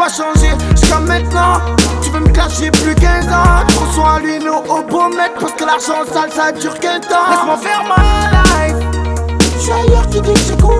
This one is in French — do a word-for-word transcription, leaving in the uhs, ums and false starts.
pas changé jusqu'à maintenant. Tu veux me cacher plus quinze ans. Je reçois lui nos hobomètres parce que l'argent sale ça dure qu'un temps. Laisse-moi faire ma life. Je suis ailleurs, tu dis que j'ai quoi.